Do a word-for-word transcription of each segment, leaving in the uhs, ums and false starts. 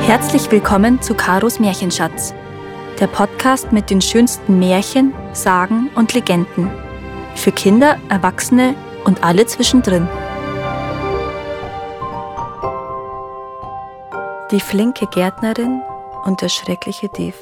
Herzlich willkommen zu Karos Märchenschatz, der Podcast mit den schönsten Märchen, Sagen und Legenden. Für Kinder, Erwachsene und alle zwischendrin. Die flinke Gärtnerin und der schreckliche Dieb.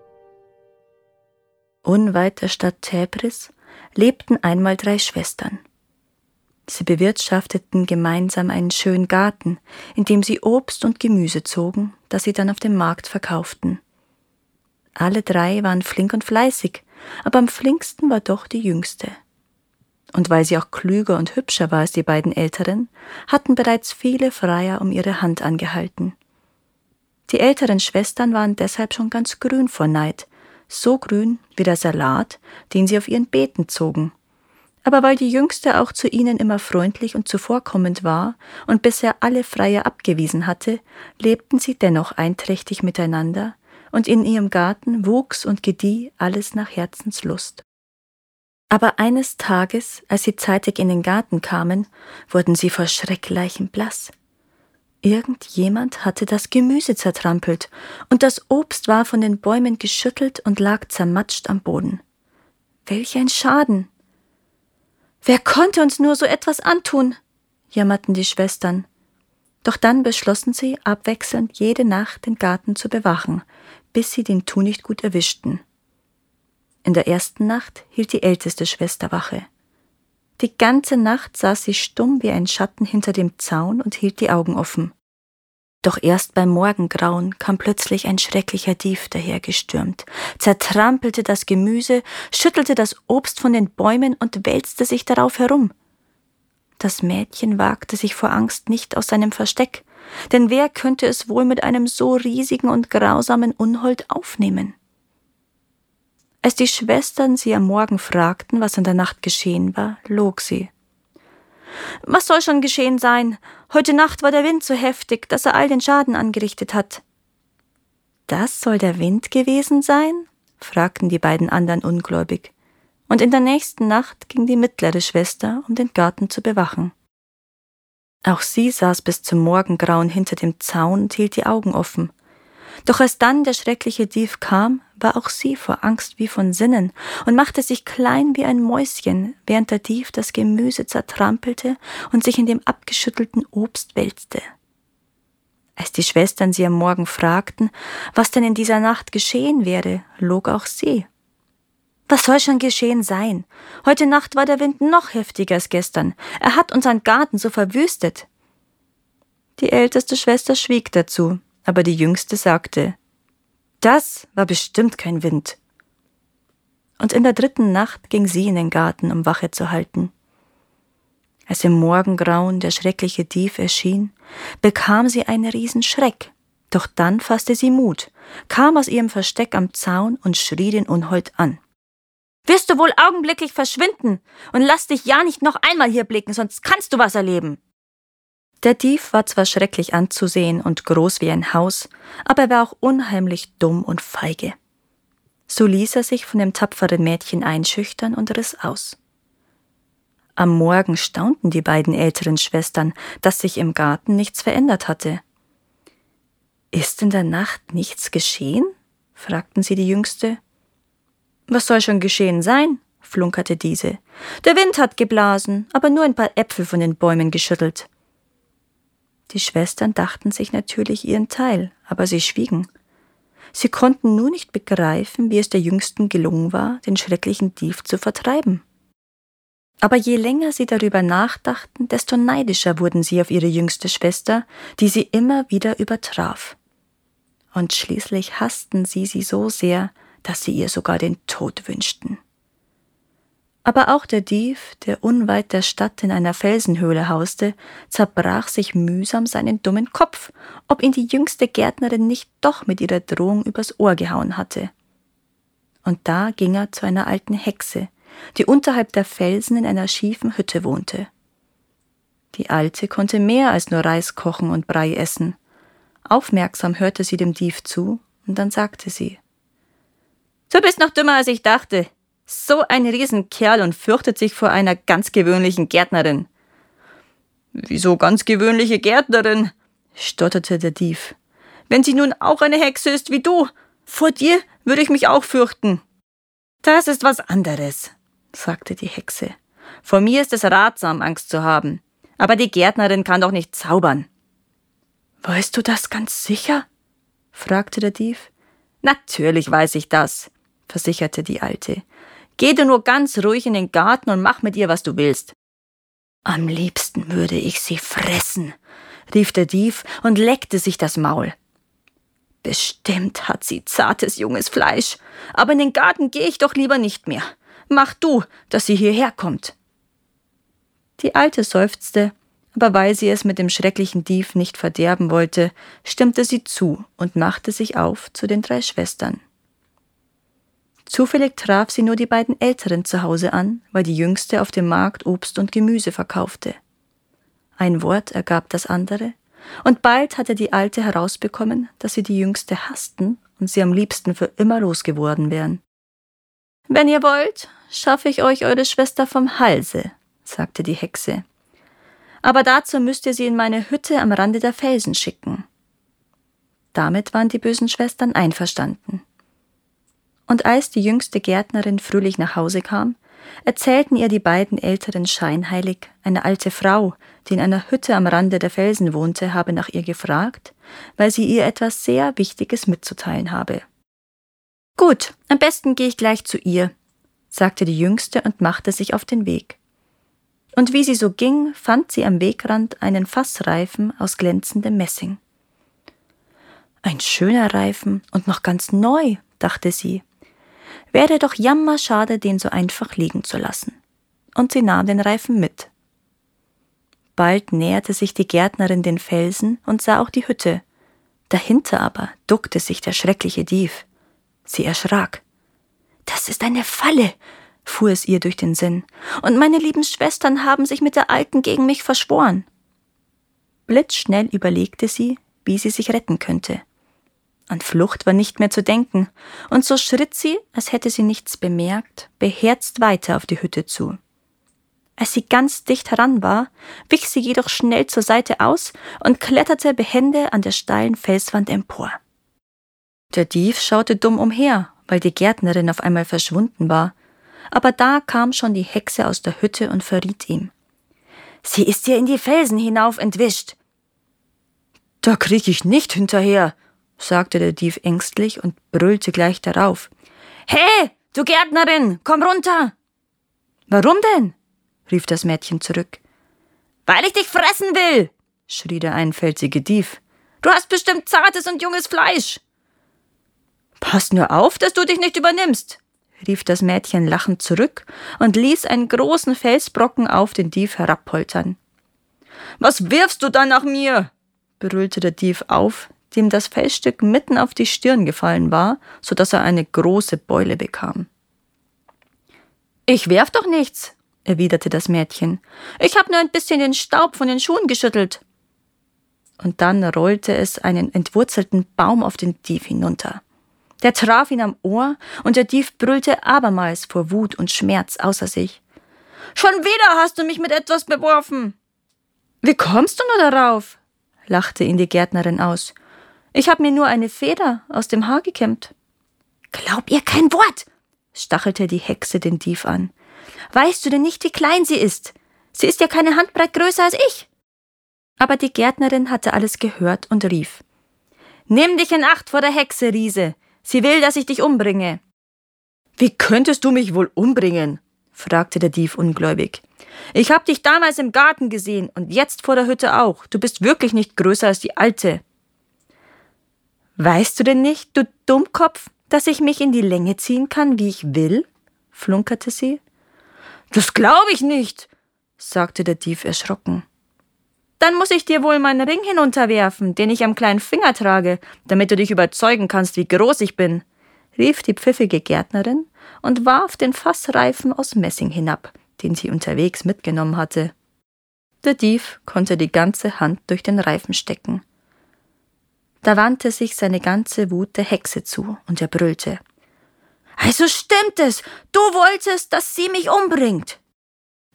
Unweit der Stadt Täbris lebten einmal drei Schwestern. Sie bewirtschafteten gemeinsam einen schönen Garten, in dem sie Obst und Gemüse zogen, das sie dann auf dem Markt verkauften. Alle drei waren flink und fleißig, aber am flinksten war doch die Jüngste. Und weil sie auch klüger und hübscher war als die beiden Älteren, hatten bereits viele Freier um ihre Hand angehalten. Die älteren Schwestern waren deshalb schon ganz grün vor Neid, so grün wie der Salat, den sie auf ihren Beeten zogen. Aber weil die Jüngste auch zu ihnen immer freundlich und zuvorkommend war und bisher alle Freier abgewiesen hatte, lebten sie dennoch einträchtig miteinander, und in ihrem Garten wuchs und gedieh alles nach Herzenslust. Aber eines Tages, als sie zeitig in den Garten kamen, wurden sie vor Schreck leichenblass. Irgendjemand hatte das Gemüse zertrampelt, und das Obst war von den Bäumen geschüttelt und lag zermatscht am Boden. Welch ein Schaden! »Wer konnte uns nur so etwas antun?« jammerten die Schwestern. Doch dann beschlossen sie, abwechselnd jede Nacht den Garten zu bewachen, bis sie den Tunichtgut erwischten. In der ersten Nacht hielt die älteste Schwester Wache. Die ganze Nacht saß sie stumm wie ein Schatten hinter dem Zaun und hielt die Augen offen. Doch erst beim Morgengrauen kam plötzlich ein schrecklicher Dieb dahergestürmt, zertrampelte das Gemüse, schüttelte das Obst von den Bäumen und wälzte sich darauf herum. Das Mädchen wagte sich vor Angst nicht aus seinem Versteck, denn wer könnte es wohl mit einem so riesigen und grausamen Unhold aufnehmen? Als die Schwestern sie am Morgen fragten, was in der Nacht geschehen war, log sie. »Was soll schon geschehen sein? Heute Nacht war der Wind so heftig, dass er all den Schaden angerichtet hat.« »Das soll der Wind gewesen sein?« fragten die beiden anderen ungläubig. Und in der nächsten Nacht ging die mittlere Schwester, um den Garten zu bewachen. Auch sie saß bis zum Morgengrauen hinter dem Zaun und hielt die Augen offen. Doch als dann der schreckliche Dieb kam, war auch sie vor Angst wie von Sinnen und machte sich klein wie ein Mäuschen, während der Dieb das Gemüse zertrampelte und sich in dem abgeschüttelten Obst wälzte. Als die Schwestern sie am Morgen fragten, was denn in dieser Nacht geschehen wäre, log auch sie. »Was soll schon geschehen sein? Heute Nacht war der Wind noch heftiger als gestern. Er hat unseren Garten so verwüstet.« Die älteste Schwester schwieg dazu, aber die jüngste sagte, »Das war bestimmt kein Wind.« Und in der dritten Nacht ging sie in den Garten, um Wache zu halten. Als im Morgengrauen der schreckliche Dieb erschien, bekam sie einen Riesenschreck. Doch dann fasste sie Mut, kam aus ihrem Versteck am Zaun und schrie den Unhold an. »Wirst du wohl augenblicklich verschwinden und lass dich ja nicht noch einmal hier blicken, sonst kannst du was erleben!« Der Dieb war zwar schrecklich anzusehen und groß wie ein Haus, aber er war auch unheimlich dumm und feige. So ließ er sich von dem tapferen Mädchen einschüchtern und riss aus. Am Morgen staunten die beiden älteren Schwestern, dass sich im Garten nichts verändert hatte. »Ist in der Nacht nichts geschehen?« fragten sie die Jüngste. »Was soll schon geschehen sein?« flunkerte diese. »Der Wind hat geblasen, aber nur ein paar Äpfel von den Bäumen geschüttelt.« Die Schwestern dachten sich natürlich ihren Teil, aber sie schwiegen. Sie konnten nur nicht begreifen, wie es der Jüngsten gelungen war, den schrecklichen Dieb zu vertreiben. Aber je länger sie darüber nachdachten, desto neidischer wurden sie auf ihre jüngste Schwester, die sie immer wieder übertraf. Und schließlich hassten sie sie so sehr, dass sie ihr sogar den Tod wünschten. Aber auch der Dieb, der unweit der Stadt in einer Felsenhöhle hauste, zerbrach sich mühsam seinen dummen Kopf, ob ihn die jüngste Gärtnerin nicht doch mit ihrer Drohung übers Ohr gehauen hatte. Und da ging er zu einer alten Hexe, die unterhalb der Felsen in einer schiefen Hütte wohnte. Die Alte konnte mehr als nur Reis kochen und Brei essen. Aufmerksam hörte sie dem Dieb zu, und dann sagte sie, »Du bist noch dümmer, als ich dachte. So ein Riesenkerl und fürchtet sich vor einer ganz gewöhnlichen Gärtnerin.« »Wieso ganz gewöhnliche Gärtnerin?« stotterte der Dieb. wenn sie nun auch eine Hexe ist wie du. Vor dir würde ich mich auch fürchten.« »Das ist was anderes«, sagte die Hexe. »Vor mir ist es ratsam, Angst zu haben. Aber die Gärtnerin kann doch nicht zaubern.« »Weißt du das ganz sicher?« fragte der Dieb. »Natürlich weiß ich das«, versicherte die Alte. »Geh du nur ganz ruhig in den Garten und mach mit ihr, was du willst.« »Am liebsten würde ich sie fressen«, rief der Dieb und leckte sich das Maul. »Bestimmt hat sie zartes, junges Fleisch, aber in den Garten gehe ich doch lieber nicht mehr. Mach du, dass sie hierher kommt.« Die Alte seufzte, aber weil sie es mit dem schrecklichen Dieb nicht verderben wollte, stimmte sie zu und machte sich auf zu den drei Schwestern. Zufällig traf sie nur die beiden Älteren zu Hause an, weil die Jüngste auf dem Markt Obst und Gemüse verkaufte. Ein Wort ergab das andere, und bald hatte die Alte herausbekommen, dass sie die Jüngste hassten und sie am liebsten für immer losgeworden wären. »Wenn ihr wollt, schaffe ich euch eure Schwester vom Halse«, sagte die Hexe. »Aber dazu müsst ihr sie in meine Hütte am Rande der Felsen schicken.« Damit waren die bösen Schwestern einverstanden. Und als die jüngste Gärtnerin fröhlich nach Hause kam, erzählten ihr die beiden Älteren scheinheilig, eine alte Frau, die in einer Hütte am Rande der Felsen wohnte, habe nach ihr gefragt, weil sie ihr etwas sehr Wichtiges mitzuteilen habe. »Gut, am besten gehe ich gleich zu ihr«, sagte die Jüngste und machte sich auf den Weg. Und wie sie so ging, fand sie am Wegrand einen Fassreifen aus glänzendem Messing. »Ein schöner Reifen und noch ganz neu«, dachte sie. »Wäre doch jammerschade, den so einfach liegen zu lassen.« Und sie nahm den Reifen mit. Bald näherte sich die Gärtnerin den Felsen und sah auch die Hütte. Dahinter aber duckte sich der schreckliche Dieb. Sie erschrak. »Das ist eine Falle«, fuhr es ihr durch den Sinn, »und meine lieben Schwestern haben sich mit der Alten gegen mich verschworen.« Blitzschnell überlegte sie, wie sie sich retten könnte. An Flucht war nicht mehr zu denken, und so schritt sie, als hätte sie nichts bemerkt, beherzt weiter auf die Hütte zu. Als sie ganz dicht heran war, wich sie jedoch schnell zur Seite aus und kletterte behende an der steilen Felswand empor. Der Dieb schaute dumm umher, weil die Gärtnerin auf einmal verschwunden war, aber da kam schon die Hexe aus der Hütte und verriet ihm: »Sie ist dir in die Felsen hinauf entwischt.« »Da krieg ich nicht hinterher«, sagte der Dieb ängstlich und brüllte gleich darauf: »Hey, du Gärtnerin, komm runter!« »Warum denn?« rief das Mädchen zurück. »Weil ich dich fressen will«, schrie der einfältige Dieb. »Du hast bestimmt zartes und junges Fleisch.« »Pass nur auf, dass du dich nicht übernimmst«, rief das Mädchen lachend zurück und ließ einen großen Felsbrocken auf den Dieb herabpoltern. »Was wirfst du da nach mir?« brüllte der Dieb auf, dem das Felsstück mitten auf die Stirn gefallen war, so dass er eine große Beule bekam. »Ich werf doch nichts«, erwiderte das Mädchen. »Ich habe nur ein bisschen den Staub von den Schuhen geschüttelt.« Und dann rollte es einen entwurzelten Baum auf den Dieb hinunter. Der traf ihn am Ohr, und der Dieb brüllte abermals vor Wut und Schmerz außer sich. »Schon wieder hast du mich mit etwas beworfen!« »Wie kommst du nur darauf?«, lachte ihn die Gärtnerin aus. »Ich habe mir nur eine Feder aus dem Haar gekämmt.« »Glaub ihr kein Wort«, stachelte die Hexe den Dieb an. »Weißt du denn nicht, wie klein sie ist? Sie ist ja keine Handbreit größer als ich.« Aber die Gärtnerin hatte alles gehört und rief: »Nimm dich in Acht vor der Hexe, Riese! Sie will, dass ich dich umbringe.« »Wie könntest du mich wohl umbringen?«, fragte der Dieb ungläubig. »Ich hab dich damals im Garten gesehen und jetzt vor der Hütte auch. Du bist wirklich nicht größer als die Alte.« »Weißt du denn nicht, du Dummkopf, dass ich mich in die Länge ziehen kann, wie ich will?«, flunkerte sie. »Das glaube ich nicht«, sagte der Dieb erschrocken. »Dann muss ich dir wohl meinen Ring hinunterwerfen, den ich am kleinen Finger trage, damit du dich überzeugen kannst, wie groß ich bin«, rief die pfiffige Gärtnerin und warf den Fassreifen aus Messing hinab, den sie unterwegs mitgenommen hatte. Der Dieb konnte die ganze Hand durch den Reifen stecken. Da wandte sich seine ganze Wut der Hexe zu, und er brüllte: »Also stimmt es, du wolltest, dass sie mich umbringt.«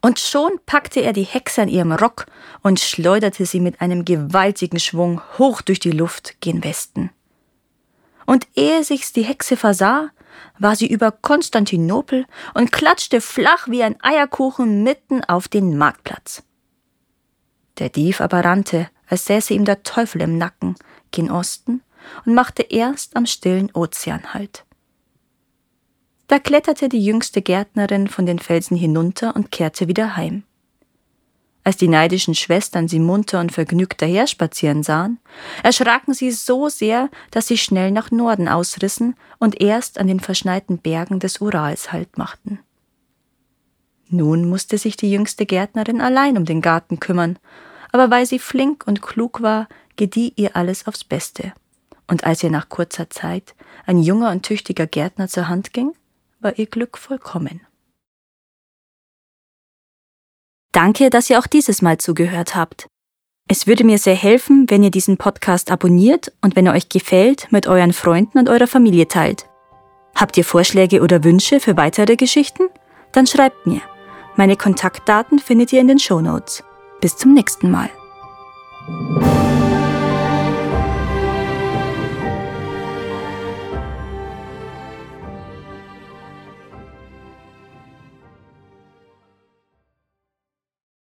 Und schon packte er die Hexe an ihrem Rock und schleuderte sie mit einem gewaltigen Schwung hoch durch die Luft gen Westen. Und ehe sich's die Hexe versah, war sie über Konstantinopel und klatschte flach wie ein Eierkuchen mitten auf den Marktplatz. Der Dieb aber rannte, als säße ihm der Teufel im Nacken, gen Osten und machte erst am stillen Ozean Halt. Da kletterte die jüngste Gärtnerin von den Felsen hinunter und kehrte wieder heim. Als die neidischen Schwestern sie munter und vergnügt daherspazieren sahen, erschraken sie so sehr, dass sie schnell nach Norden ausrissen und erst an den verschneiten Bergen des Urals Halt machten. Nun musste sich die jüngste Gärtnerin allein um den Garten kümmern, aber weil sie flink und klug war, gedieh ihr alles aufs Beste. Und als ihr nach kurzer Zeit ein junger und tüchtiger Gärtner zur Hand ging, war ihr Glück vollkommen. Danke, dass ihr auch dieses Mal zugehört habt. Es würde mir sehr helfen, wenn ihr diesen Podcast abonniert und wenn er euch gefällt, mit euren Freunden und eurer Familie teilt. Habt ihr Vorschläge oder Wünsche für weitere Geschichten? Dann schreibt mir. Meine Kontaktdaten findet ihr in den Shownotes. Bis zum nächsten Mal.